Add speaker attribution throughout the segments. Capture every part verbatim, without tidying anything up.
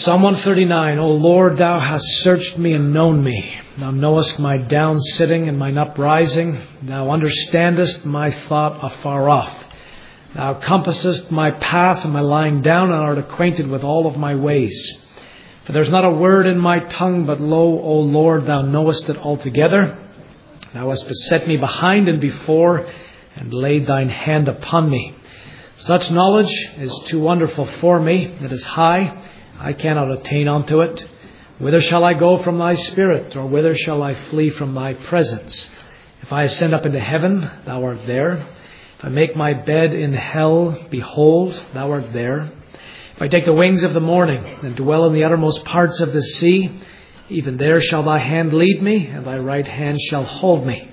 Speaker 1: Psalm one thirty-nine, O Lord, Thou hast searched me and known me. Thou knowest my down sitting and mine uprising. Thou understandest my thought afar off. Thou compassest my path and my lying down, and art acquainted with all of my ways. For there is not a word in my tongue, but lo, O Lord, Thou knowest it altogether. Thou hast beset me behind and before, and laid Thine hand upon me. Such knowledge is too wonderful for me. It is high. I cannot attain unto it. Whither shall I go from Thy Spirit, or whither shall I flee from Thy presence? If I ascend up into heaven, Thou art there. If I make my bed in hell, behold, Thou art there. If I take the wings of the morning, and dwell in the uttermost parts of the sea, even there shall Thy hand lead me, and Thy right hand shall hold me.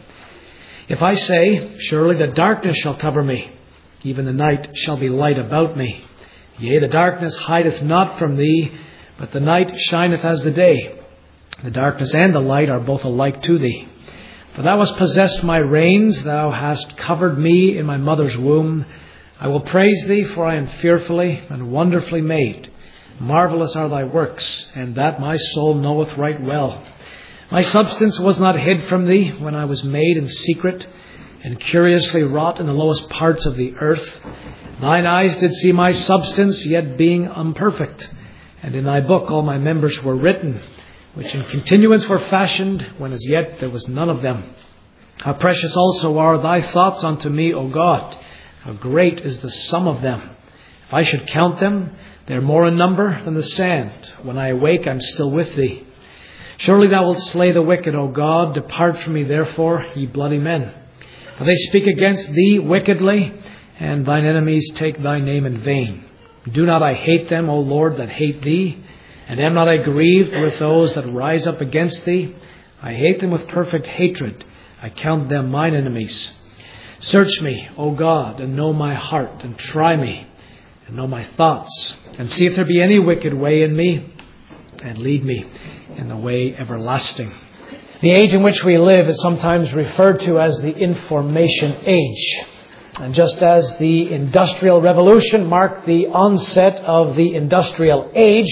Speaker 1: If I say, surely the darkness shall cover me, even the night shall be light about me. Yea, the darkness hideth not from Thee, but the night shineth as the day. The darkness and the light are both alike to Thee. For Thou hast possessed my reins, Thou hast covered me in my mother's womb. I will praise Thee, for I am fearfully and wonderfully made. Marvelous are Thy works, and that my soul knoweth right well. My substance was not hid from Thee when I was made in secret, and curiously wrought in the lowest parts of the earth. Thine eyes did see my substance, yet being imperfect. And in Thy book all my members were written, which in continuance were fashioned, when as yet there was none of them. How precious also are Thy thoughts unto me, O God! How great is the sum of them! If I should count them, they are more in number than the sand. When I awake, I am still with Thee. Surely Thou wilt slay the wicked, O God. Depart from me, therefore, ye bloody men. For they speak against Thee wickedly, and Thine enemies take Thy name in vain. Do not I hate them, O Lord, that hate Thee? And am not I grieved with those that rise up against Thee? I hate them with perfect hatred. I count them mine enemies. Search me, O God, and know my heart, and try me, and know my thoughts, and see if there be any wicked way in me, and lead me in the way everlasting. The age in which we live is sometimes referred to as the information age. And just as the Industrial Revolution marked the onset of the industrial age,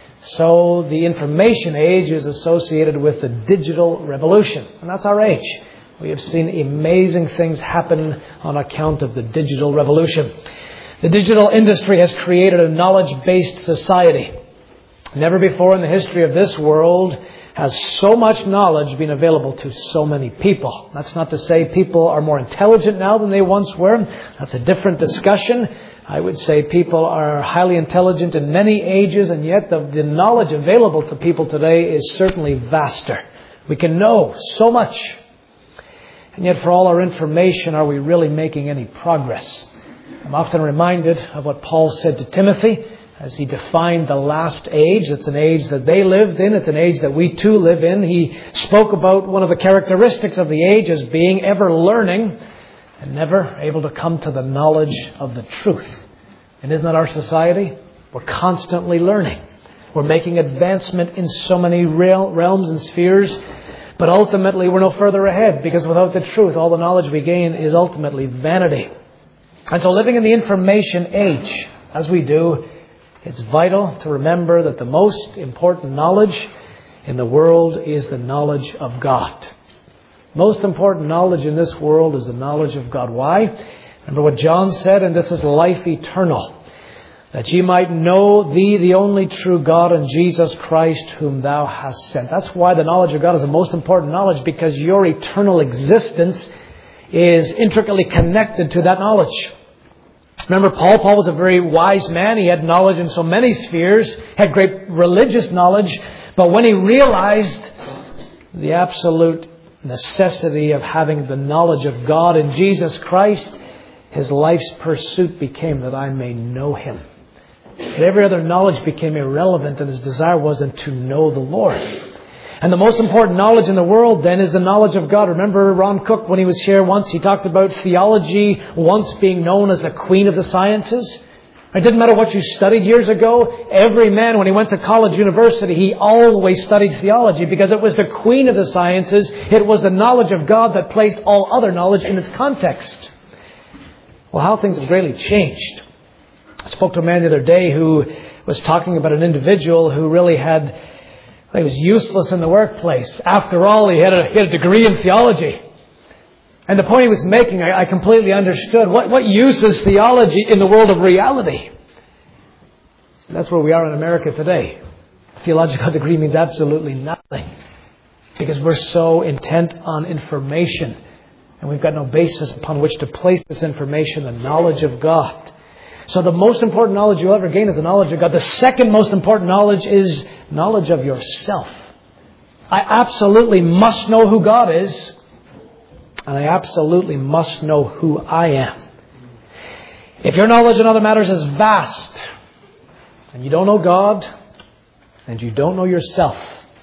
Speaker 1: so the information age is associated with the digital revolution. And that's our age. We have seen amazing things happen on account of the digital revolution. The digital industry has created a knowledge-based society. Never before in the history of this world has so much knowledge been available to so many people. That's not to say people are more intelligent now than they once were. That's a different discussion. I would say people are highly intelligent in many ages, and yet the, the knowledge available to people today is certainly vaster. We can know so much. And yet for all our information, are we really making any progress? I'm often reminded of what Paul said to Timothy as he defined the last age. It's an age that they lived in. It's an age that we too live in. He spoke about one of the characteristics of the age as being ever learning and never able to come to the knowledge of the truth. And isn't that our society? We're constantly learning. We're making advancement in so many real realms and spheres. But ultimately we're no further ahead, because without the truth, all the knowledge we gain is ultimately vanity. And so living in the information age, as we do, it's vital to remember that the most important knowledge in the world is the knowledge of God. Most important knowledge in this world is the knowledge of God. Why? Remember what John said, and this is life eternal, that ye might know Thee, the only true God, and Jesus Christ, whom Thou hast sent. That's why the knowledge of God is the most important knowledge, because your eternal existence is intricately connected to that knowledge. Remember, Paul, Paul was a very wise man. He had knowledge in so many spheres, had great religious knowledge. But when he realized the absolute necessity of having the knowledge of God in Jesus Christ, his life's pursuit became that I may know Him. But every other knowledge became irrelevant, and his desire was then to know the Lord. And the most important knowledge in the world then is the knowledge of God. Remember Ron Cook, when he was here once, he talked about theology once being known as the queen of the sciences. It didn't matter what you studied years ago. Every man, when he went to college, university, he always studied theology because it was the queen of the sciences. It was the knowledge of God that placed all other knowledge in its context. Well, how things have greatly changed. I spoke to a man the other day who was talking about an individual who really had, he was useless in the workplace. After all, he had a, he had a degree in theology. And the point he was making, I, I completely understood. What, what use is theology in the world of reality? So that's where we are in America today. A theological degree means absolutely nothing. Because we're so intent on information. And we've got no basis upon which to place this information, the knowledge of God. So the most important knowledge you'll ever gain is the knowledge of God. The second most important knowledge is knowledge of yourself. I absolutely must know who God is. And I absolutely must know who I am. If your knowledge in other matters is vast, and you don't know God, and you don't know yourself,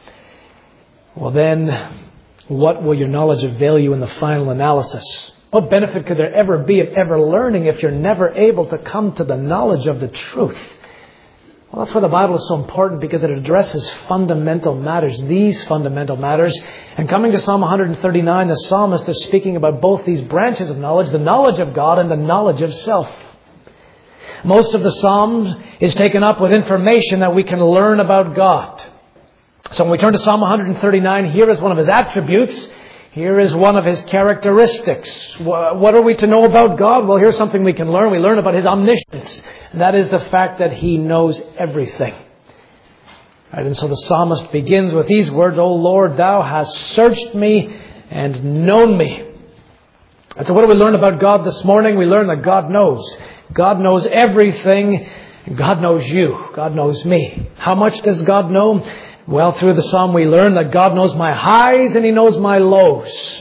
Speaker 1: well then, what will your knowledge avail you in the final analysis? What benefit could there ever be of ever learning if you're never able to come to the knowledge of the truth? Well, that's why the Bible is so important, because it addresses fundamental matters, these fundamental matters. And coming to Psalm one thirty-nine, the psalmist is speaking about both these branches of knowledge, the knowledge of God and the knowledge of self. Most of the Psalms is taken up with information that we can learn about God. So when we turn to Psalm one thirty-nine, here is one of His attributes. Here is one of His characteristics. What are we to know about God? Well, here's something we can learn. We learn about His omniscience. And that is the fact that He knows everything. Right, and so the psalmist begins with these words, O Lord, Thou hast searched me and known me. And so what do we learn about God this morning? We learn that God knows. God knows everything. God knows you. God knows me. How much does God know? Well, through the psalm we learn that God knows my highs and He knows my lows.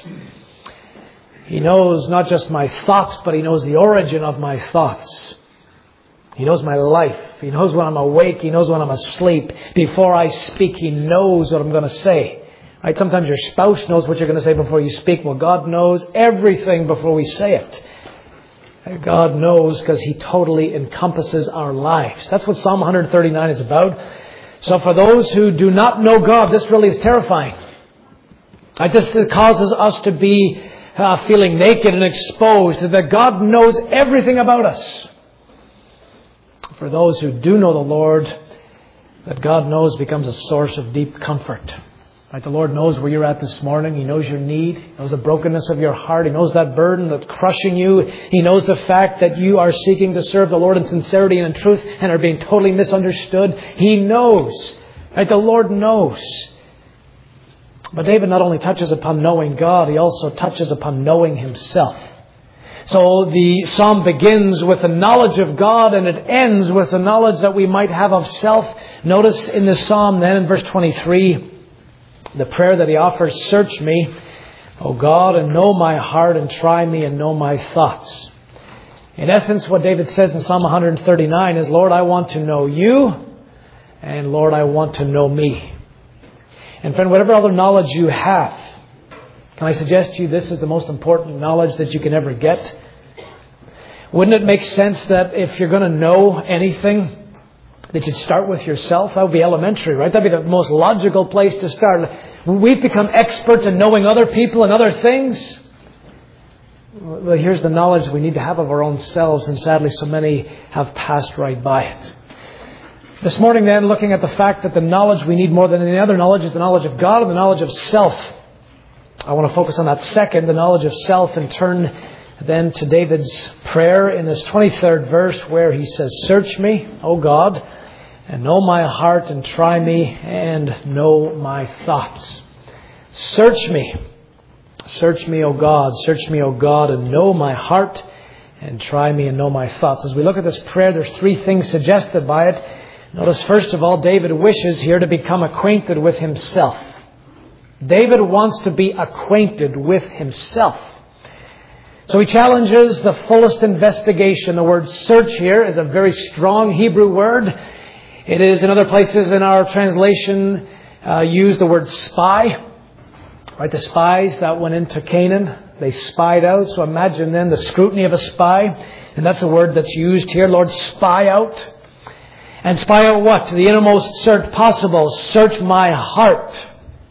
Speaker 1: He knows not just my thoughts, but He knows the origin of my thoughts. He knows my life. He knows when I'm awake. He knows when I'm asleep. Before I speak, He knows what I'm going to say. Right? Sometimes your spouse knows what you're going to say before you speak. Well, God knows everything before we say it. God knows because He totally encompasses our lives. That's what Psalm one thirty-nine is about. So for those who do not know God, this really is terrifying. Right? This causes us to be uh, feeling naked and exposed, that God knows everything about us. For those who do know the Lord, that God knows becomes a source of deep comfort. Right? The Lord knows where you're at this morning. He knows your need. He knows the brokenness of your heart. He knows that burden that's crushing you. He knows the fact that you are seeking to serve the Lord in sincerity and in truth and are being totally misunderstood. He knows. Right? The Lord knows. But David not only touches upon knowing God, he also touches upon knowing himself. So the psalm begins with the knowledge of God and it ends with the knowledge that we might have of self. Notice in the psalm then in verse twenty-three, the prayer that he offers, search me, O God, and know my heart, and try me and know my thoughts. In essence, what David says in Psalm one thirty-nine is, Lord, I want to know you, and Lord, I want to know me. And friend, whatever other knowledge you have, can I suggest to you this is the most important knowledge that you can ever get? Wouldn't it make sense that if you're going to know anything, that you'd start with yourself? That would be elementary, right? That'd be the most logical place to start. We've become experts in knowing other people and other things. Well, here's the knowledge we need to have of our own selves, and sadly so many have passed right by it. This morning then, looking at the fact that the knowledge we need more than any other knowledge is the knowledge of God and the knowledge of self. I want to focus on that second, the knowledge of self, and turn then to David's prayer in this twenty-third verse where he says, search me, O God, and know my heart, and try me and know my thoughts. Search me. Search me, O God. Search me, O God, and know my heart, and try me and know my thoughts. As we look at this prayer, there's three things suggested by it. Notice, first of all, David wishes here to become acquainted with himself. David wants to be acquainted with himself. So he challenges the fullest investigation. The word search here is a very strong Hebrew word. It is in other places in our translation uh, used the word spy. Right, the spies that went into Canaan, they spied out. So imagine then the scrutiny of a spy. And that's a word that's used here. Lord, spy out. And spy out what? To the innermost search possible. Search my heart.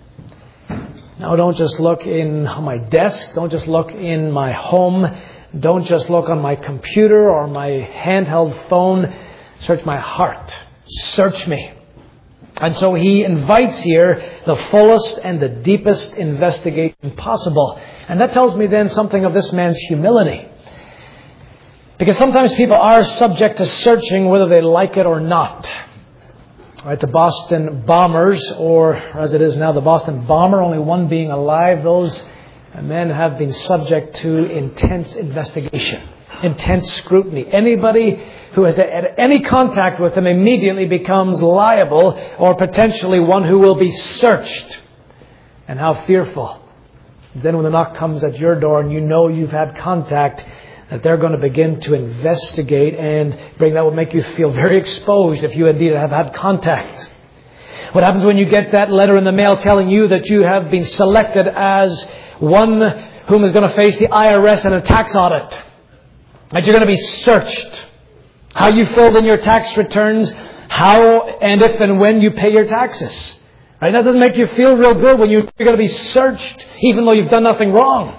Speaker 1: Now, don't just look in my desk. Don't just look in my home. Don't just look on my computer or my handheld phone. Search my heart. Search me. And so he invites here the fullest and the deepest investigation possible. And that tells me then something of this man's humility. Because sometimes people are subject to searching whether they like it or not. Right, the Boston Bombers, or as it is now, the Boston Bomber, only one being alive, those men have been subject to intense investigation, intense scrutiny. Anybody who has had any contact with them immediately becomes liable or potentially one who will be searched. And how fearful. Then when the knock comes at your door and you know you've had contact, that they're going to begin to investigate and bring that will make you feel very exposed if you indeed have had contact. What happens when you get that letter in the mail telling you that you have been selected as one whom is going to face the I R S and a tax audit? That you're going to be searched. How you filled in your tax returns, how and if and when you pay your taxes. Right? That doesn't make you feel real good when you're going to be searched, even though you've done nothing wrong.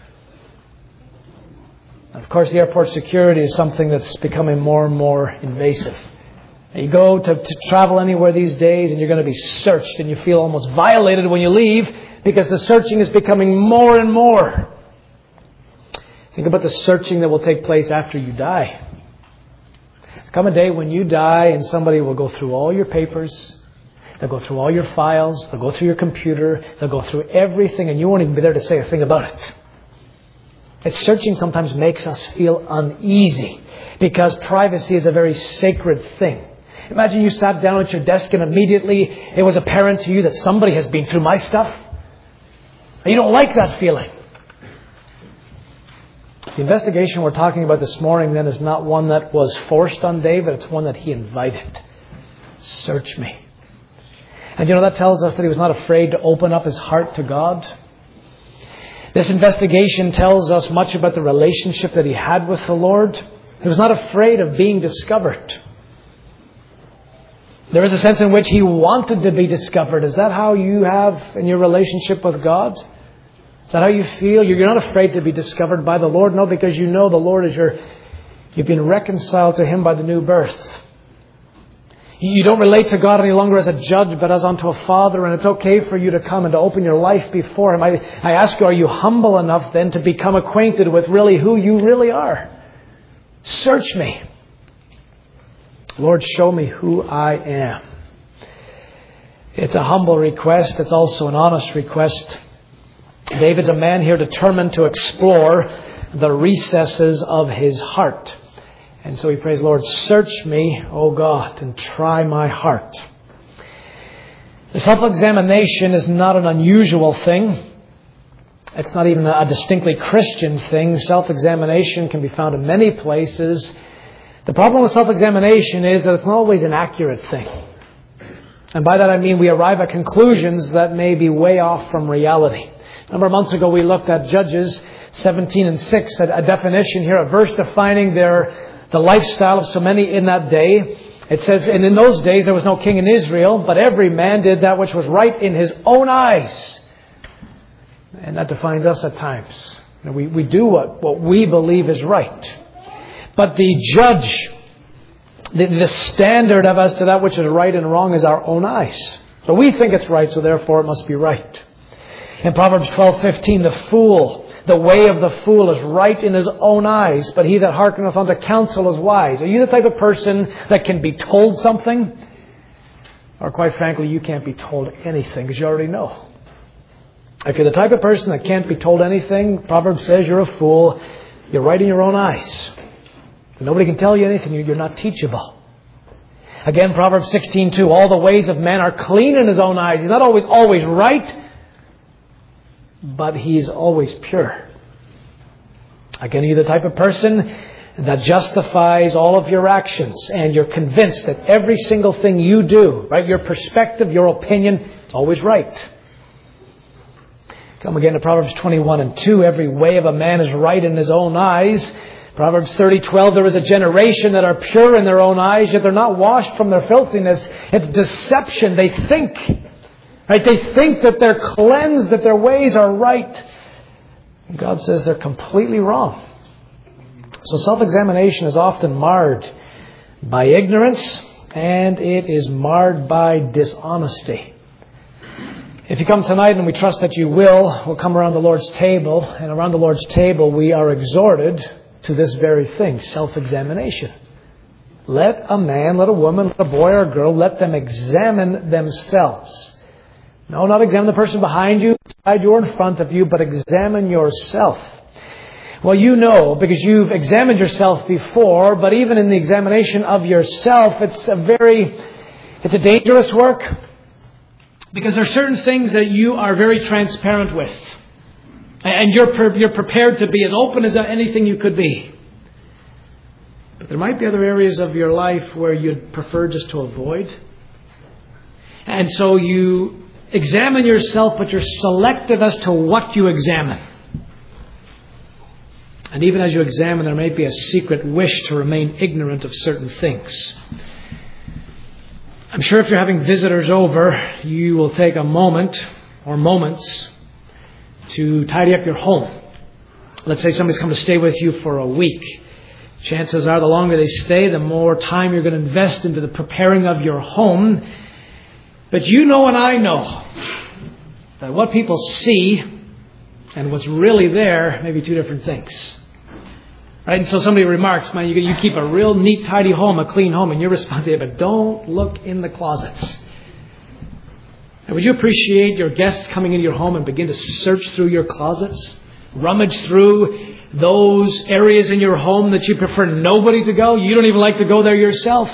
Speaker 1: Of course, the airport security is something that's becoming more and more invasive. You go to, to travel anywhere these days and you're going to be searched and you feel almost violated when you leave because the searching is becoming more and more. Think about the searching that will take place after you die. Come a day when you die and somebody will go through all your papers. They'll go through all your files. They'll go through your computer. They'll go through everything and you won't even be there to say a thing about it. That searching sometimes makes us feel uneasy because privacy is a very sacred thing. Imagine you sat down at your desk and immediately it was apparent to you that somebody has been through my stuff. You don't like that feeling. The investigation we're talking about this morning then is not one that was forced on David. It's one that he invited. Search me. And you know, that tells us that he was not afraid to open up his heart to God. This investigation tells us much about the relationship that he had with the Lord. He was not afraid of being discovered. There is a sense in which he wanted to be discovered. Is that how you have in your relationship with God? Is that how you feel? You're not afraid to be discovered by the Lord? No, because you know the Lord is your... You've been reconciled to Him by the new birth. You don't relate to God any longer as a judge, but as unto a father, and it's okay for you to come and to open your life before Him. I, I ask you, are you humble enough then to become acquainted with really who you really are? Search me. Lord, show me who I am. It's a humble request. It's also an honest request. David's a man here determined to explore the recesses of his heart. And so he prays, Lord, search me, O God, and try my heart. The self-examination is not an unusual thing. It's not even a distinctly Christian thing. Self-examination can be found in many places. The problem with self-examination is that it's not always an accurate thing. And by that I mean we arrive at conclusions that may be way off from reality. A number of months ago we looked at Judges seventeen and six, a definition here, a verse defining their the lifestyle of so many in that day. It says, and in those days there was no king in Israel, but every man did that which was right in his own eyes. And that defines us at times. You know, we, we do what, what we believe is right. But the judge, the, the standard of as to that which is right and wrong is our own eyes. So we think it's right, so therefore it must be right. In Proverbs twelve fifteen, the fool, the way of the fool is right in his own eyes, but he that hearkeneth unto counsel is wise. Are you the type of person that can be told something? Or quite frankly, you can't be told anything because you already know. If you're the type of person that can't be told anything, Proverbs says you're a fool. You're right in your own eyes. Nobody can tell you anything. You're not teachable. Again, Proverbs sixteen two, all the ways of man are clean in his own eyes. He's not always, always right, but he's always pure. Again, you're the type of person that justifies all of your actions and you're convinced that every single thing you do, right, your perspective, your opinion, it's always right. Come again to Proverbs twenty-one and two, every way of a man is right in his own eyes. Proverbs thirty twelve, there is a generation that are pure in their own eyes, yet they're not washed from their filthiness. It's deception. They think, right? They think that they're cleansed, that their ways are right. And God says they're completely wrong. So self-examination is often marred by ignorance and it is marred by dishonesty. If you come tonight, and we trust that you will, we'll come around the Lord's table, and around the Lord's table we are exhorted to this very thing, self-examination. Let a man, let a woman, let a boy or a girl, let them examine themselves. No, not examine the person behind you, beside you, or in front of you, but examine yourself. Well, you know, because you've examined yourself before, but even in the examination of yourself, it's a very, it's a dangerous work. Because there are certain things that you are very transparent with. And you're, pre- you're prepared to be as open as anything you could be. But there might be other areas of your life where you'd prefer just to avoid. And so you examine yourself, but you're selective as to what you examine. And even as you examine, there may be a secret wish to remain ignorant of certain things. I'm sure if you're having visitors over, you will take a moment or moments to tidy up your home. Let's say somebody's come to stay with you for a week. Chances are the longer they stay, the more time you're going to invest into the preparing of your home. But you know and I know that what people see and what's really there may be two different things. Right? And so somebody remarks, man, you, you keep a real neat, tidy home, a clean home, and your response is, but don't look in the closets. And would you appreciate your guests coming into your home and begin to search through your closets? Rummage through those areas in your home that you prefer nobody to go? You don't even like to go there yourself.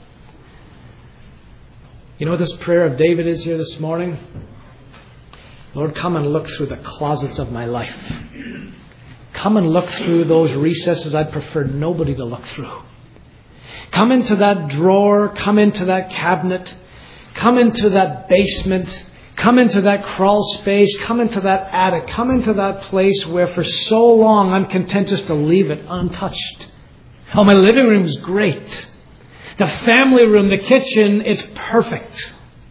Speaker 1: You know what this prayer of David is here this morning? Lord, come and look through the closets of my life. Come and look through those recesses I'd prefer nobody to look through. Come into that drawer. Come into that cabinet. Come into that basement. Come into that crawl space. Come into that attic. Come into that place where for so long I'm content just to leave it untouched. Oh, my living room's great. The family room, the kitchen, it's perfect.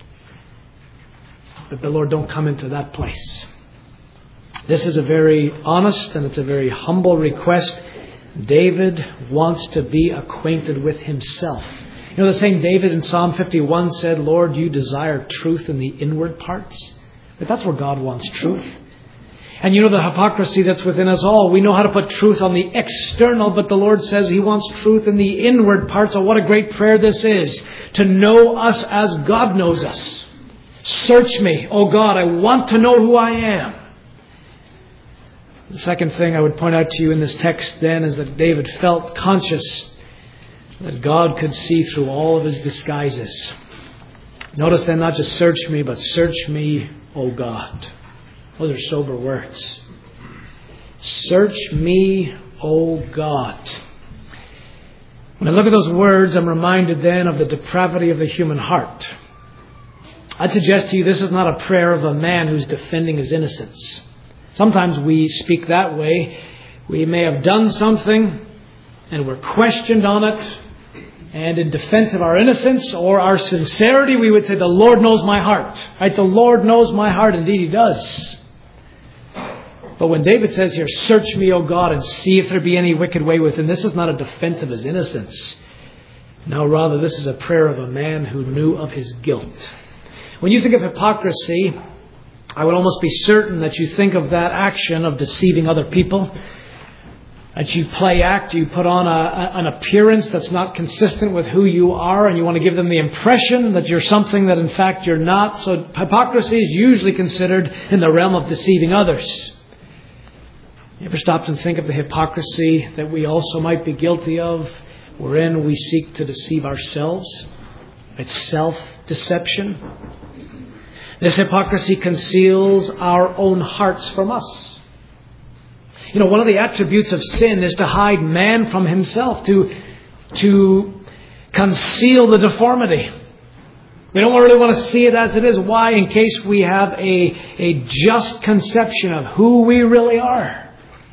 Speaker 1: But the Lord, don't come into that place. This is a very honest and it's a very humble request. David wants to be acquainted with himself. You know, the same David in Psalm fifty-one said, Lord, you desire truth in the inward parts. But that's where God wants truth. And you know the hypocrisy that's within us all. We know how to put truth on the external, but the Lord says He wants truth in the inward parts. So what a great prayer this is. To know us as God knows us. Search me, O God, I want to know who I am. The second thing I would point out to you in this text then is that David felt conscious that God could see through all of his disguises. Notice then, not just search me, but search me, O God. Those are sober words. Search me, O God. When I look at those words, I'm reminded then of the depravity of the human heart. I'd suggest to you this is not a prayer of a man who's defending his innocence. Sometimes we speak that way. We may have done something and we're questioned on it. And in defense of our innocence or our sincerity, we would say, the Lord knows my heart. Right? The Lord knows my heart. Indeed, He does. But when David says here, search me, O God, and see if there be any wicked way within, this is not a defense of his innocence. No, rather, this is a prayer of a man who knew of his guilt. When you think of hypocrisy, I would almost be certain that you think of that action of deceiving other people. That you play act, you put on a, a, an appearance that's not consistent with who you are, and you want to give them the impression that you're something that in fact you're not. So hypocrisy is usually considered in the realm of deceiving others. You ever stopped and think of the hypocrisy that we also might be guilty of, wherein we seek to deceive ourselves? It's self-deception. This hypocrisy conceals our own hearts from us. You know, one of the attributes of sin is to hide man from himself, to, to conceal the deformity. We don't really want to see it as it is. Why? In case we have a, a just conception of who we really are.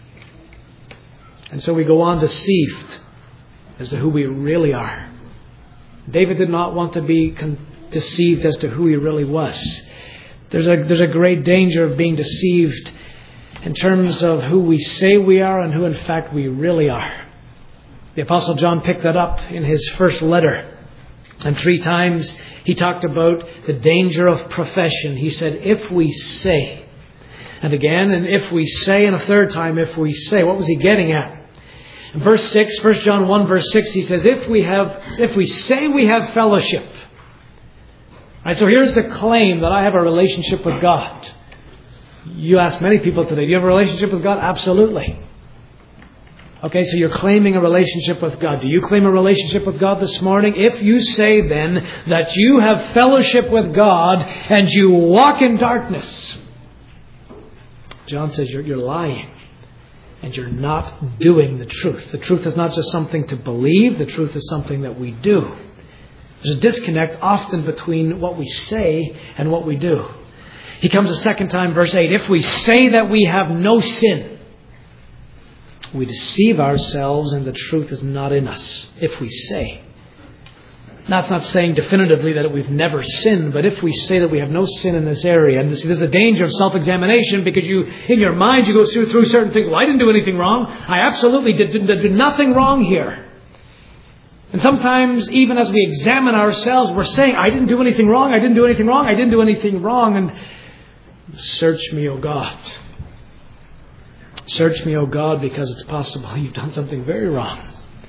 Speaker 1: And so we go on deceived as to who we really are. David did not want to be con- deceived as to who he really was. There's a, there's a great danger of being deceived in terms of who we say we are and who in fact we really are. The Apostle John picked that up in his first letter. And three times he talked about the danger of profession. He said, if we say, and again, and if we say, and a third time, if we say. What was he getting at? In verse six, First John one, verse six, he says, if we have, if we say we have fellowship. Right, so here's the claim that I have a relationship with God. You ask many people today, do you have a relationship with God? Absolutely. Okay, so you're claiming a relationship with God. Do you claim a relationship with God this morning? If you say then that you have fellowship with God and you walk in darkness, John says you're, you're lying and you're not doing the truth. The truth is not just something to believe. The truth is something that we do. There's a disconnect often between what we say and what we do. He comes a second time, verse eight. If we say that we have no sin, we deceive ourselves and the truth is not in us. If we say. That's not saying definitively that we've never sinned, but if we say that we have no sin in this area, and this, there's a danger of self-examination because you, in your mind, you go through, through certain things. Well, I didn't do anything wrong. I absolutely did, did, did nothing wrong here. And sometimes, even as we examine ourselves, we're saying, I didn't do anything wrong. I didn't do anything wrong. I didn't do anything wrong. And search me, O God. Search me, O God, because it's possible you've done something very wrong.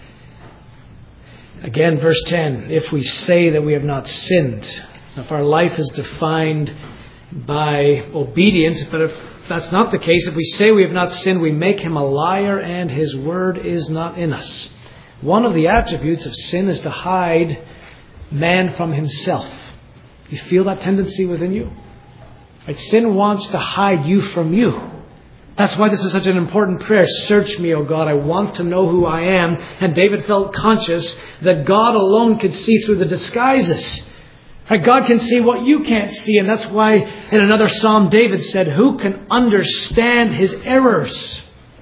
Speaker 1: Again, verse ten, if we say that we have not sinned, if our life is defined by obedience, but if that's not the case, if we say we have not sinned, we make him a liar and his word is not in us. One of the attributes of sin is to hide man from himself. You feel that tendency within you? Right? Sin wants to hide you from you. That's why this is such an important prayer. Search me, O God. I want to know who I am. And David felt conscious that God alone could see through the disguises. Right? God can see what you can't see. And that's why in another psalm, David said, who can understand his errors?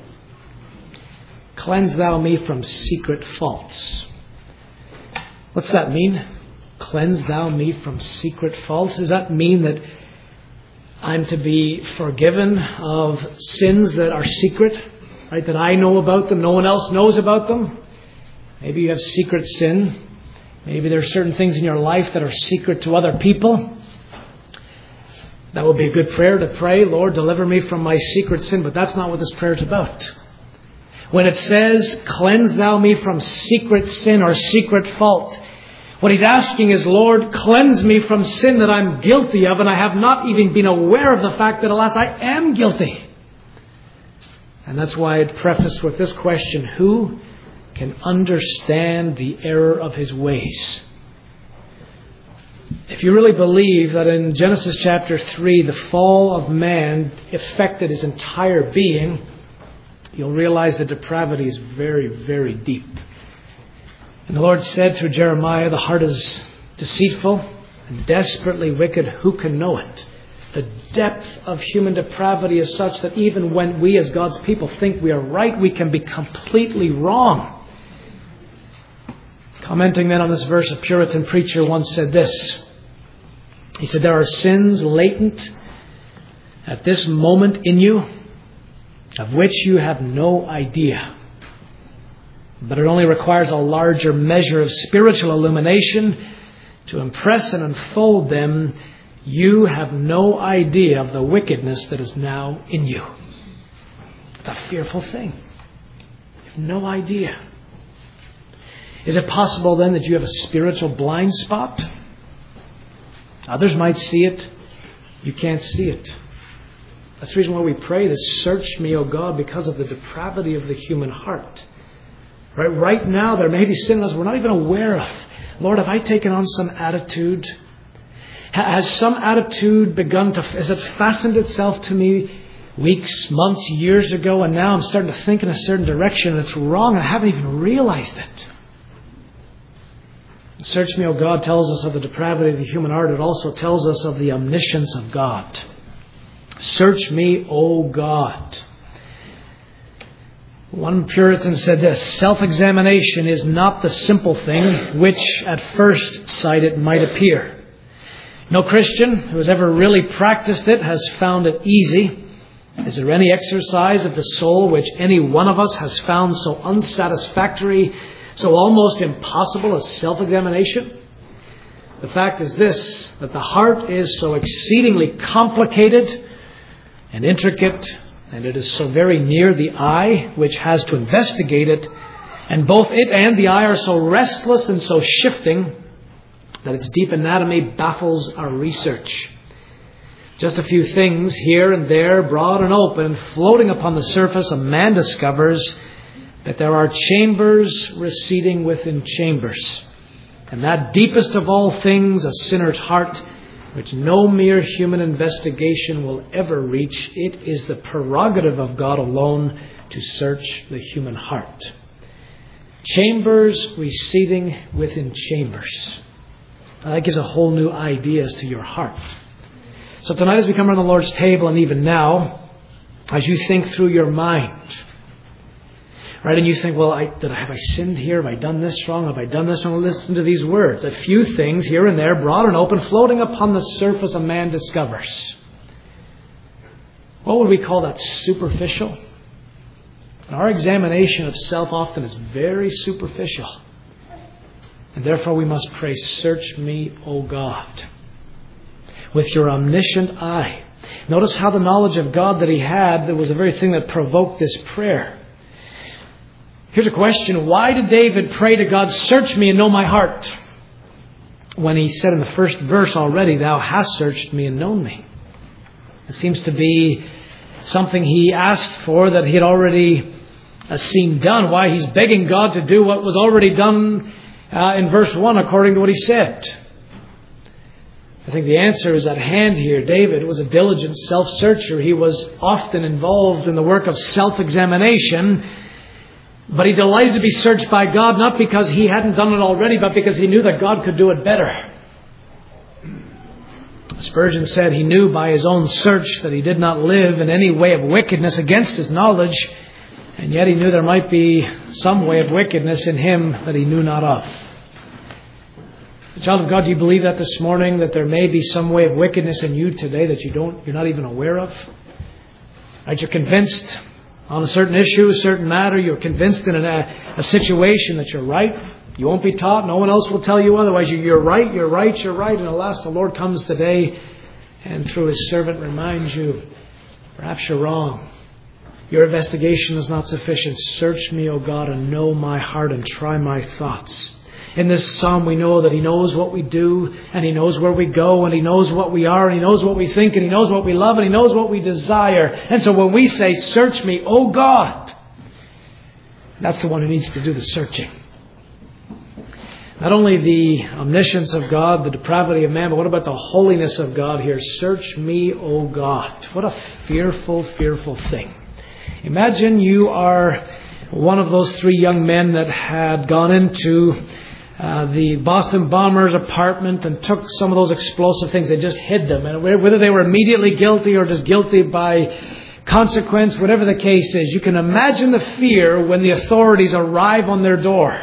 Speaker 1: Cleanse thou me from secret faults. What's that mean? Cleanse thou me from secret faults? Does that mean that I'm to be forgiven of sins that are secret, right? That I know about them, no one else knows about them. Maybe you have secret sin. Maybe there are certain things in your life that are secret to other people. That would be a good prayer to pray, Lord, deliver me from my secret sin. But that's not what this prayer is about. When it says, cleanse thou me from secret sin or secret fault, what he's asking is, Lord, cleanse me from sin that I'm guilty of, and I have not even been aware of the fact that, alas, I am guilty. And that's why it prefaced with this question, who can understand the error of his ways? If you really believe that in Genesis chapter three, the fall of man affected his entire being, you'll realize that depravity is very, very deep. And the Lord said through Jeremiah, the heart is deceitful and desperately wicked. Who can know it? The depth of human depravity is such that even when we as God's people think we are right, we can be completely wrong. Commenting then on this verse, a Puritan preacher once said this. He said, there are sins latent at this moment in you of which you have no idea. But it only requires a larger measure of spiritual illumination to impress and unfold them. You have no idea of the wickedness that is now in you. It's a fearful thing. You have no idea. Is it possible then that you have a spiritual blind spot? Others might see it. You can't see it. That's the reason why we pray this. Search me, O God, because of the depravity of the human heart. Right, right now, there may be sin in us we're not even aware of. Lord, have I taken on some attitude? Has some attitude begun to, has it fastened itself to me weeks, months, years ago, and now I'm starting to think in a certain direction and it's wrong and I haven't even realized it? Search me, O God, tells us of the depravity of the human heart. It also tells us of the omniscience of God. Search me, O God. One Puritan said this, self-examination is not the simple thing which at first sight it might appear. No Christian who has ever really practiced it has found it easy. Is there any exercise of the soul which any one of us has found so unsatisfactory, so almost impossible as self-examination? The fact is this, that the heart is so exceedingly complicated and intricate, and it is so very near the eye, which has to investigate it, and both it and the eye are so restless and so shifting that its deep anatomy baffles our research. Just a few things here and there, broad and open, floating upon the surface, a man discovers that there are chambers receding within chambers. And that deepest of all things, a sinner's heart, which no mere human investigation will ever reach, it is the prerogative of God alone to search the human heart. Chambers receding within chambers. Now, that gives a whole new idea as to your heart. So tonight as we come around the Lord's table, and even now, as you think through your mind, right, and you think, well, I, did I, have I sinned here? Have I done this wrong? Have I done this wrong? Listen to these words. A few things here and there, broad and open, floating upon the surface a man discovers. What would we call that? Superficial? And our examination of self often is very superficial. And therefore we must pray, search me, O God, with your omniscient eye. Notice how the knowledge of God that he had, that was the very thing that provoked this prayer. Here's a question. Why did David pray to God, search me and know my heart? When he said in the first verse already, thou hast searched me and known me. It seems to be something he asked for that he had already uh, seen done. Why he's begging God to do what was already done uh, in verse one according to what he said. I think the answer is at hand here. David was a diligent self-searcher. He was often involved in the work of self-examination. But he delighted to be searched by God, not because he hadn't done it already, but because he knew that God could do it better. Spurgeon said he knew by his own search that he did not live in any way of wickedness against his knowledge, and yet he knew there might be some way of wickedness in him that he knew not of. Child of God, do you believe that this morning, that there may be some way of wickedness in you today that you don't, you're not even aware of? Right, you're convinced on a certain issue, a certain matter, you're convinced in a, a situation that you're right. You won't be taught. No one else will tell you otherwise. You're right, you're right, you're right. And alas, the Lord comes today and through his servant reminds you, perhaps you're wrong. Your investigation is not sufficient. Search me, O God, and know my heart and try my thoughts. In this psalm we know that he knows what we do, and he knows where we go, and he knows what we are, and he knows what we think, and he knows what we love, and he knows what we desire. And so when we say, search me, O God, that's the one who needs to do the searching. Not only the omniscience of God, the depravity of man, but what about the holiness of God here? Search me, O God. What a fearful, fearful thing. Imagine you are one of those three young men that had gone into Uh, the Boston bombers' apartment and took some of those explosive things. They just hid them. And whether they were immediately guilty or just guilty by consequence, whatever the case is, you can imagine the fear when the authorities arrive on their door.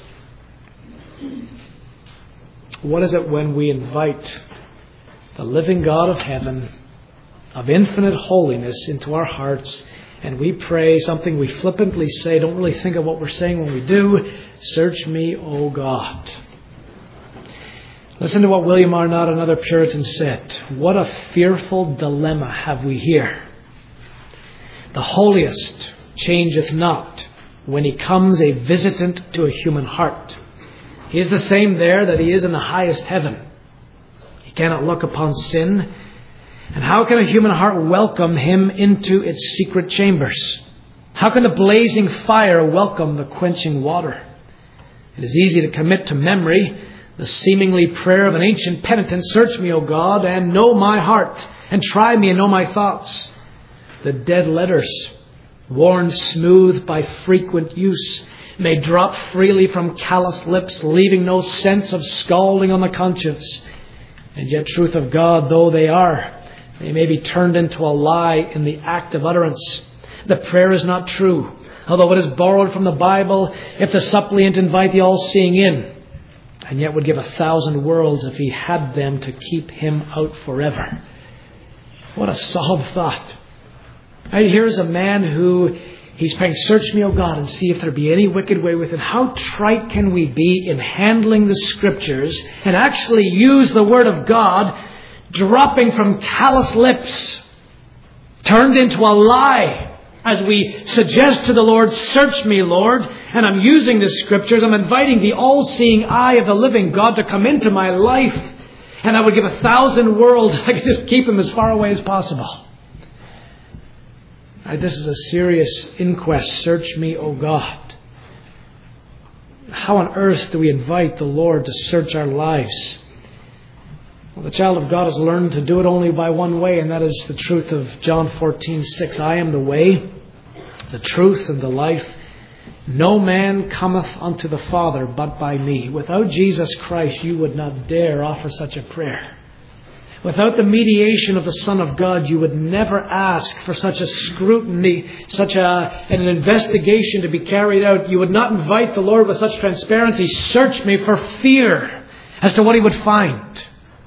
Speaker 1: What is it when we invite the living God of heaven, of infinite holiness, into our hearts, and we pray something we flippantly say, don't really think of what we're saying when we do? Search me, O God. Listen to what William Arnott, another Puritan, said. What a fearful dilemma have we here. The holiest changeth not when he comes a visitant to a human heart. He is the same there that he is in the highest heaven. He cannot look upon sin. And how can a human heart welcome him into its secret chambers? How can the blazing fire welcome the quenching water? It is easy to commit to memory the seemingly prayer of an ancient penitent, search me, O God, and know my heart, and try me and know my thoughts. The dead letters, worn smooth by frequent use, may drop freely from calloused lips, leaving no sense of scalding on the conscience. And yet, truth of God though they are, they may be turned into a lie in the act of utterance. The prayer is not true, although it is borrowed from the Bible, if the suppliant invite the all-seeing in, and yet would give a thousand worlds if he had them to keep him out forever. What a solemn thought. Right, here is a man who He's praying, search me, O God, and see if there be any wicked way within. How trite can we be in handling the Scriptures and actually use the Word of God dropping from callous lips, turned into a lie, as we suggest to the Lord, search me, Lord, and I'm using the Scriptures. I'm inviting the all-seeing eye of the living God to come into my life, and I would give a thousand worlds if I could just keep Him as far away as possible. Right, this is a serious inquest. Search me, O God. How on earth do we invite the Lord to search our lives? Well, the child of God has learned to do it only by one way, and that is the truth of John fourteen six. I am the way, the truth, and the life. No man cometh unto the Father but by me. Without Jesus Christ, you would not dare offer such a prayer. Without the mediation of the Son of God, you would never ask for such a scrutiny, such a, an investigation to be carried out. You would not invite the Lord with such transparency. Search me for fear as to what He would find.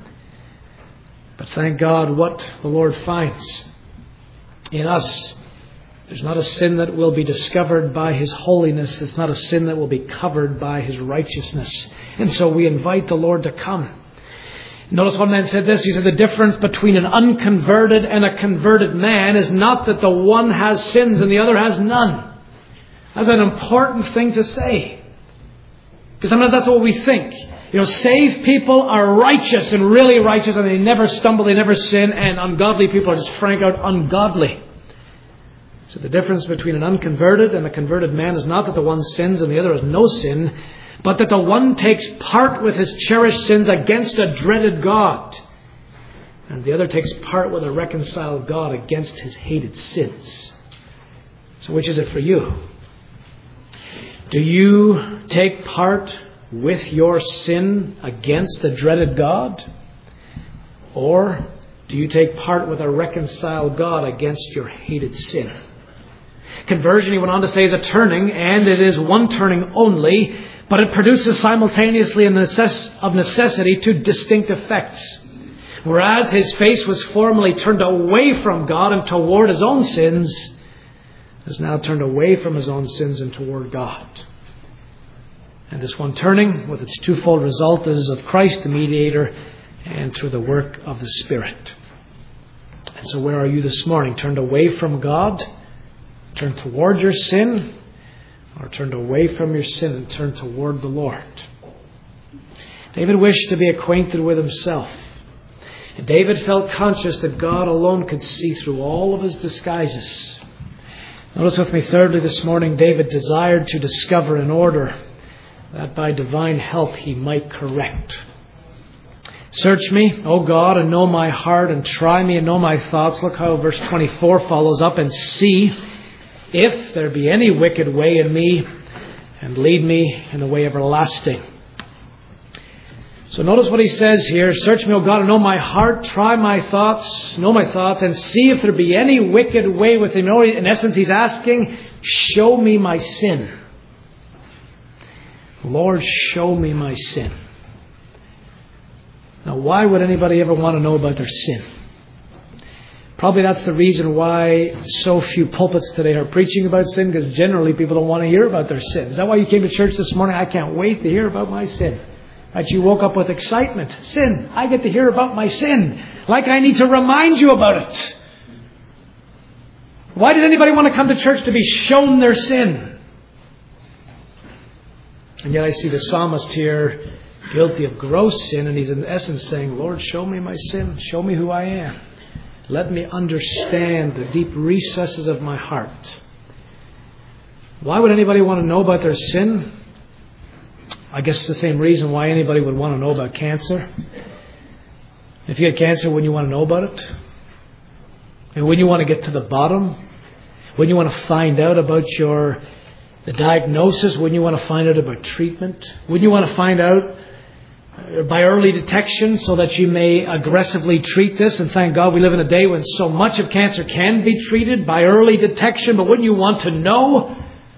Speaker 1: But thank God what the Lord finds in us. There's not a sin that will be discovered by His holiness. There's not a sin that will be covered by His righteousness. And so we invite the Lord to come. Notice one man said this. He said the difference between an unconverted and a converted man is not that the one has sins and the other has none. That's an important thing to say. Because sometimes that's what we think. You know, saved people are righteous and really righteous, and they never stumble, they never sin, and ungodly people are just frank out ungodly. So the difference between an unconverted and a converted man is not that the one sins and the other has no sin, but that the one takes part with his cherished sins against a dreaded God, and the other takes part with a reconciled God against his hated sins. So which is it for you? Do you take part with your sin against the dreaded God? Or do you take part with a reconciled God against your hated sin? Conversion, he went on to say, is a turning, and it is one turning only, but it produces simultaneously a necess- of necessity two distinct effects. Whereas his face was formerly turned away from God and toward his own sins, is now turned away from his own sins and toward God. And this one turning, with its twofold result, is of Christ the mediator and through the work of the Spirit. And so where are you this morning? Turned away from God? Turned toward your sin? Or turned away from your sin and turned toward the Lord? David wished to be acquainted with himself. And David felt conscious that God alone could see through all of his disguises. Notice with me, thirdly, this morning, David desired to discover an order that by divine help he might correct. Search me, O God, and know my heart, and try me and know my thoughts. Look how verse twenty-four follows up, and see if there be any wicked way in me, and lead me in the way everlasting. So notice what he says here. Search me, O God, and know my heart. Try my thoughts, know my thoughts, and see if there be any wicked way within me. In essence, he's asking, show me my sin. Lord, show me my sin. Now, why would anybody ever want to know about their sin? Probably that's the reason why so few pulpits today are preaching about sin, because generally people don't want to hear about their sin. Is that why you came to church this morning? I can't wait to hear about my sin. Right? You woke up with excitement. Sin. I get to hear about my sin. Like I need to remind you about it. Why does anybody want to come to church to be shown their sin? And yet I see the psalmist here guilty of gross sin, and he's in essence saying, Lord, show me my sin. Show me who I am. Let me understand the deep recesses of my heart. Why would anybody want to know about their sin? I guess it's the same reason why anybody would want to know about cancer. If you had cancer, wouldn't you want to know about it? And wouldn't you want to get to the bottom? Wouldn't you want to find out about your the diagnosis? Wouldn't you want to find out about treatment? Wouldn't you want to find out by early detection so that you may aggressively treat this? And thank God we live in a day when so much of cancer can be treated by early detection. But wouldn't you want to know?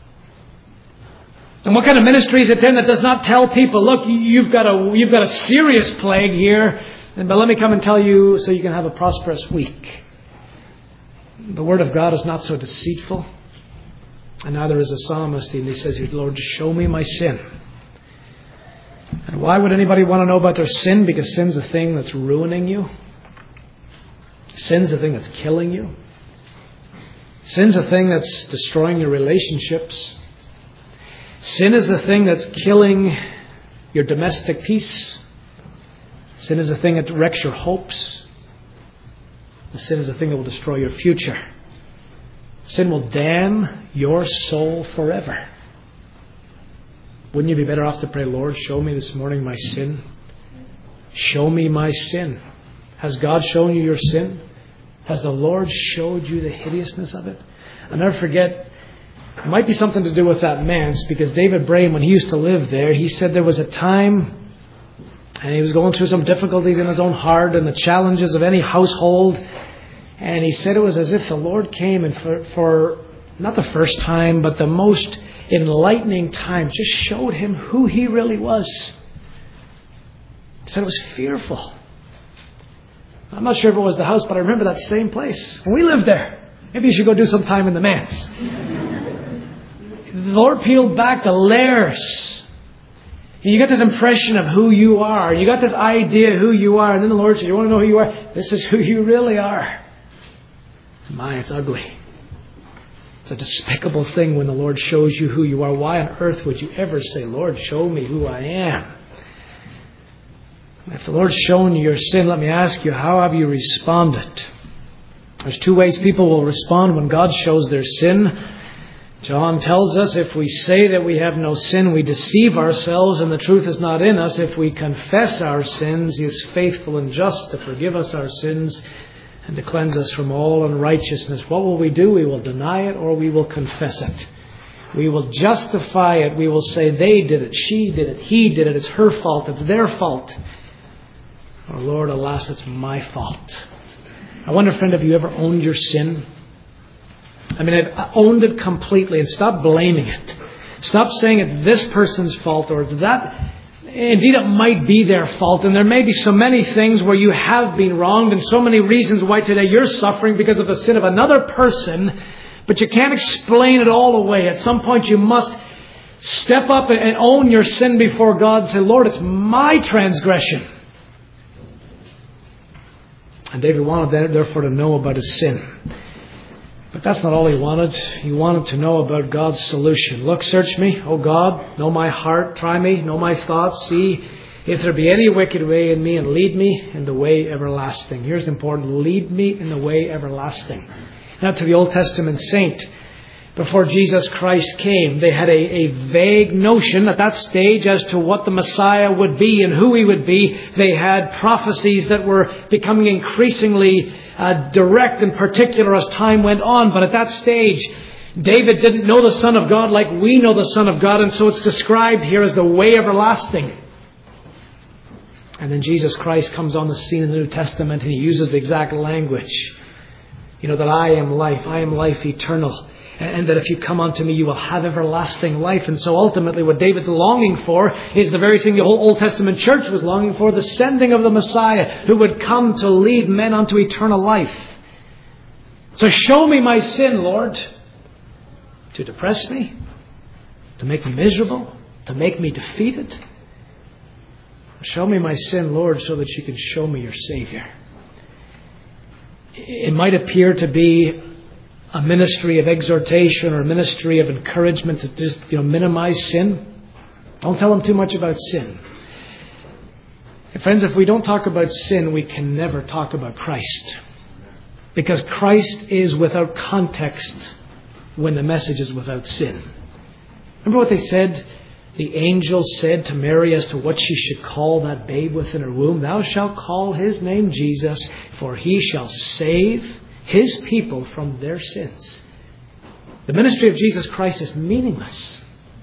Speaker 1: And what kind of ministry is it then that does not tell people, look, you've got a you've got a serious plague here, and but let me come and tell you so you can have a prosperous week. The Word of God is not so deceitful. And now there is a psalmist, and he says, Lord, show me my sin. And why would anybody want to know about their sin? Because sin's a thing that's ruining you. Sin's a thing that's killing you. Sin's a thing that's destroying your relationships. Sin is the thing that's killing your domestic peace. Sin is a thing that wrecks your hopes. Sin is a thing that will destroy your future. Sin will damn your soul forever. Wouldn't you be better off to pray, Lord, show me this morning my sin? Show me my sin. Has God shown you your sin? Has the Lord showed you the hideousness of it? I'll never forget, it might be something to do with that manse, because David Brain, when he used to live there, he said there was a time, and he was going through some difficulties in his own heart and the challenges of any household. And he said it was as if the Lord came and for, for not the first time, but the most enlightening time, just showed him who he really was. He said it was fearful. I'm not sure if it was the house, but I remember that same place. And we lived there. Maybe you should go do some time in the manse. The Lord peeled back the layers. And you got this impression of who you are. You got this idea of who you are. And then the Lord said, you want to know who you are? This is who you really are. My, it's ugly. It's a despicable thing when the Lord shows you who you are. Why on earth would you ever say, Lord, show me who I am? If the Lord's shown you your sin, let me ask you, how have you responded? There's two ways people will respond when God shows their sin. John tells us if we say that we have no sin, we deceive ourselves and the truth is not in us. If we confess our sins, He is faithful and just to forgive us our sins and to cleanse us from all unrighteousness. What will we do? We will deny it or we will confess it. We will justify it. We will say they did it, she did it, he did it, it's her fault, it's their fault. Or Lord, alas, it's my fault. I wonder, friend, have you ever owned your sin? I mean, I've owned it completely and stop blaming it. Stop saying it's this person's fault or that. Indeed, it might be their fault. And there may be so many things where you have been wronged and so many reasons why today you're suffering because of the sin of another person. But you can't explain it all away. At some point you must step up and own your sin before God and say, Lord, it's my transgression. And David wanted, therefore, to know about his sin. But that's not all he wanted. He wanted to know about God's solution. Look, search me, O God, know my heart, try me, know my thoughts, see if there be any wicked way in me, and lead me in the way everlasting. Here's the important, lead me in the way everlasting. Now to the Old Testament saint, before Jesus Christ came, they had a, a vague notion at that stage as to what the Messiah would be and who He would be. They had prophecies that were becoming increasingly uh, direct and particular as time went on. But at that stage, David didn't know the Son of God like we know the Son of God. And so it's described here as the way everlasting. And then Jesus Christ comes on the scene in the New Testament and He uses the exact language. You know, that I am life, I am life eternal. And that if you come unto me, you will have everlasting life. And so ultimately what David's longing for is the very thing the whole Old Testament church was longing for, the sending of the Messiah who would come to lead men unto eternal life. So show me my sin, Lord, to depress me, to make me miserable, to make me defeated. Show me my sin, Lord, so that you can show me your Savior. It might appear to be a ministry of exhortation or a ministry of encouragement to just, you know, minimize sin. Don't tell them too much about sin. And friends, if we don't talk about sin, we can never talk about Christ. Because Christ is without context when the message is without sin. Remember what they said? The angel said to Mary as to what she should call that babe within her womb. Thou shalt call his name Jesus, for he shall save His people from their sins. The ministry of Jesus Christ is meaningless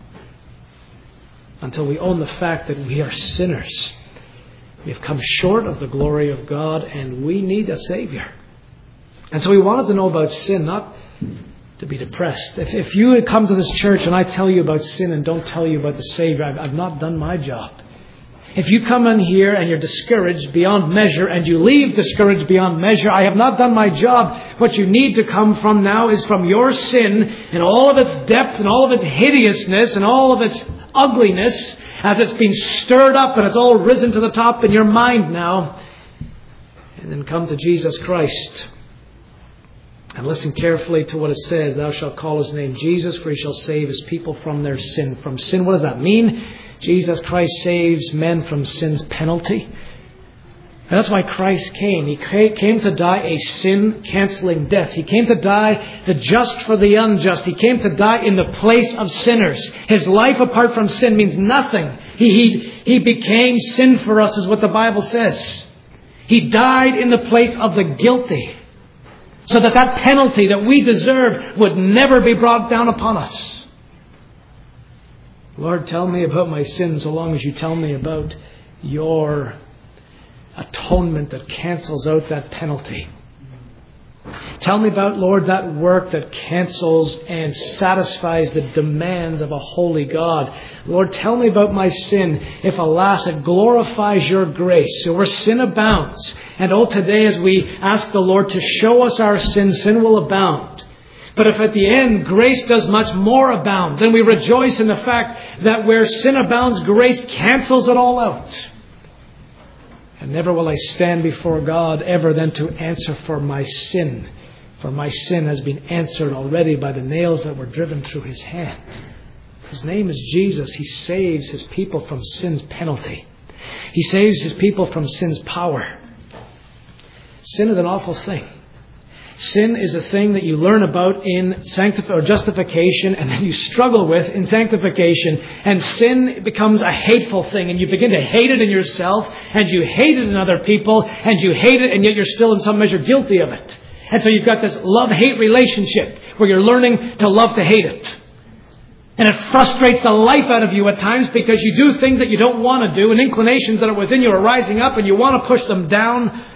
Speaker 1: until we own the fact that we are sinners. We have come short of the glory of God and we need a Savior. And so we wanted to know about sin, not to be depressed. If, if you had come to this church and I tell you about sin and don't tell you about the Savior, I've, I've not done my job. If you come in here and you're discouraged beyond measure and you leave discouraged beyond measure, I have not done my job. What you need to come from now is from your sin and all of its depth and all of its hideousness and all of its ugliness as it's been stirred up and it's all risen to the top in your mind now. And then come to Jesus Christ. And listen carefully to what it says. Thou shalt call his name Jesus, for he shall save his people from their sin. From sin, what does that mean? Jesus Christ saves men from sin's penalty. And that's why Christ came. He came to die a sin-canceling death. He came to die the just for the unjust. He came to die in the place of sinners. His life apart from sin means nothing. He, he, he became sin for us, is what the Bible says. He died in the place of the guilty, so that that penalty that we deserve would never be brought down upon us. Lord, tell me about my sins so long as you tell me about your atonement that cancels out that penalty. Tell me about, Lord, that work that cancels and satisfies the demands of a holy God. Lord, tell me about my sin, if alas, it glorifies your grace. So where sin abounds, and oh, today as we ask the Lord to show us our sin, sin will abound. But if at the end grace does much more abound, then we rejoice in the fact that where sin abounds, grace cancels it all out. And never will I stand before God ever then to answer for my sin. For my sin has been answered already by the nails that were driven through his hands. His name is Jesus. He saves his people from sin's penalty. He saves his people from sin's power. Sin is an awful thing. Sin is a thing that you learn about in sanctif- or justification, and then you struggle with in sanctification. And sin becomes a hateful thing, and you begin to hate it in yourself, and you hate it in other people, and you hate it, and yet you're still in some measure guilty of it. And so you've got this love-hate relationship where you're learning to love to hate it. And it frustrates the life out of you at times because you do things that you don't want to do, and inclinations that are within you are rising up, and you want to push them down.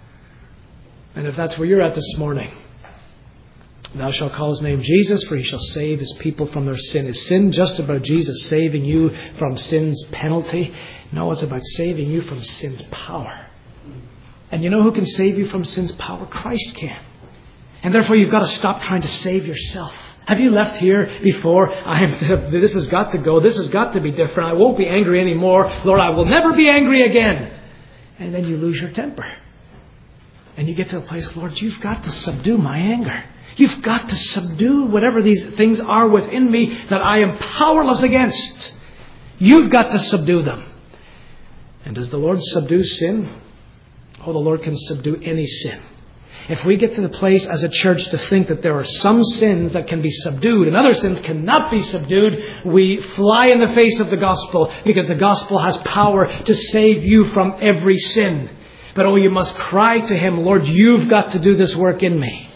Speaker 1: And if that's where you're at this morning, thou shalt call his name Jesus, for he shall save his people from their sin. Is sin just about Jesus saving you from sin's penalty? No, it's about saving you from sin's power. And you know who can save you from sin's power? Christ can. And therefore you've got to stop trying to save yourself. Have you left here before? I am, this has got to go. This has got to be different. I won't be angry anymore. Lord, I will never be angry again. And then you lose your temper. And you get to the place, Lord, you've got to subdue my anger. You've got to subdue whatever these things are within me that I am powerless against. You've got to subdue them. And does the Lord subdue sin? Oh, the Lord can subdue any sin. If we get to the place as a church to think that there are some sins that can be subdued and other sins cannot be subdued, we fly in the face of the gospel, because the gospel has power to save you from every sin. But oh, you must cry to him, Lord, you've got to do this work in me.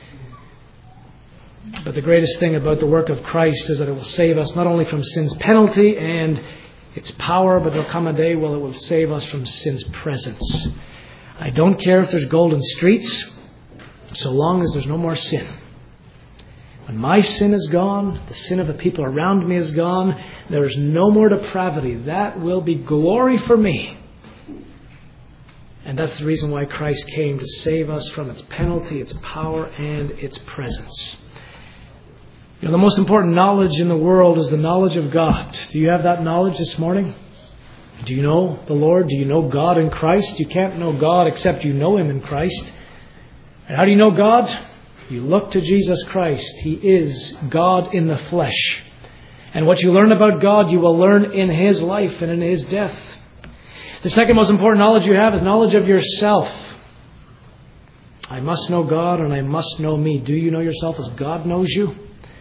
Speaker 1: But the greatest thing about the work of Christ is that it will save us not only from sin's penalty and its power, but there'll come a day where it will save us from sin's presence. I don't care if there's golden streets, so long as there's no more sin. When my sin is gone, the sin of the people around me is gone, there is no more depravity. That will be glory for me. And that's the reason why Christ came, to save us from its penalty, its power, and its presence. You know, the most important knowledge in the world is the knowledge of God. Do you have that knowledge this morning? Do you know the Lord? Do you know God in Christ? You can't know God except you know him in Christ. And how do you know God? You look to Jesus Christ. He is God in the flesh. And what you learn about God, you will learn in his life and in his death. The second most important knowledge you have is knowledge of yourself. I must know God and I must know me. Do you know yourself as God knows you?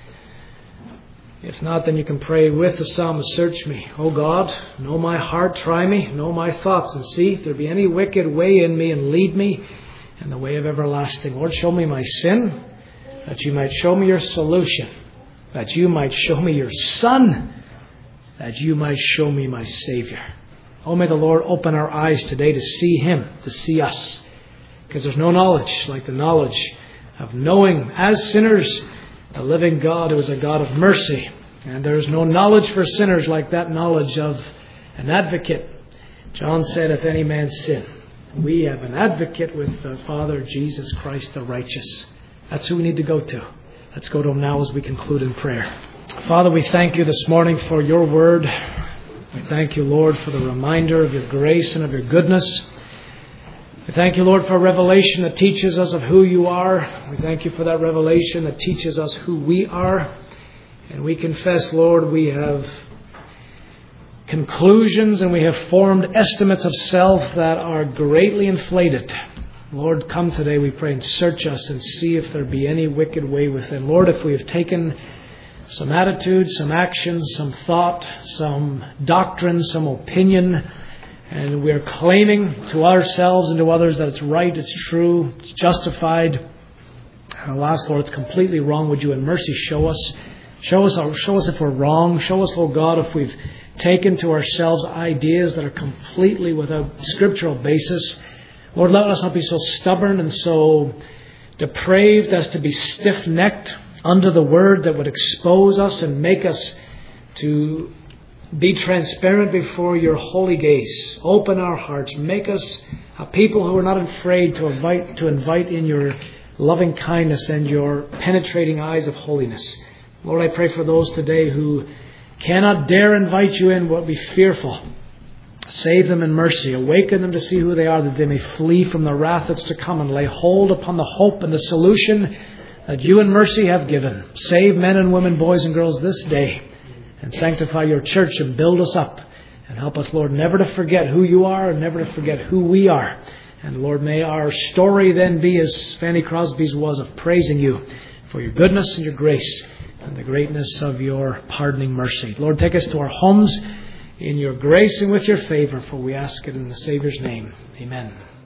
Speaker 1: If not, then you can pray with the psalmist, search me, O God, know my heart, try me, know my thoughts, and see if there be any wicked way in me, and lead me in the way of everlasting. Lord, show me my sin, that you might show me your solution, that you might show me your Son, that you might show me my Savior. Oh, may the Lord open our eyes today to see him, to see us. Because there's no knowledge like the knowledge of knowing as sinners the living God who is a God of mercy. And there is no knowledge for sinners like that knowledge of an advocate John said, if any man sin, we have an advocate with the Father, Jesus Christ the righteous. That's who we need to go to. Let's go to him now as we conclude in prayer. Father, we thank you this morning for your word. We thank you, Lord, for the reminder of your grace and of your goodness. We thank you, Lord, for a revelation that teaches us of who you are. We thank you for that revelation that teaches us who we are. And we confess, Lord, we have conclusions and we have formed estimates of self that are greatly inflated. Lord, come today, we pray, and search us and see if there be any wicked way within. Lord, if we have taken some attitude, some action, some thought, some doctrine, some opinion, and we're claiming to ourselves and to others that it's right, it's true, it's justified. Alas, Lord, it's completely wrong. Would you in mercy show us? Show us, show us if we're wrong. Show us, Lord God, if we've taken to ourselves ideas that are completely without scriptural basis. Lord, let us not be so stubborn and so depraved as to be stiff-necked under the word that would expose us and make us to be transparent before your holy gaze. Open our hearts. Make us a people who are not afraid to invite, to invite in your loving kindness and your penetrating eyes of holiness. Lord, I pray for those today who cannot dare invite you in but be fearful. Save them in mercy. Awaken them to see who they are, that they may flee from the wrath that's to come and lay hold upon the hope and the solution that you in mercy have given. Save men and women, boys and girls this day, and sanctify your church and build us up. And help us, Lord, never to forget who you are and never to forget who we are. And Lord, may our story then be as Fanny Crosby's was, of praising you for your goodness and your grace and the greatness of your pardoning mercy. Lord, take us to our homes in your grace and with your favor, for we ask it in the Savior's name. Amen.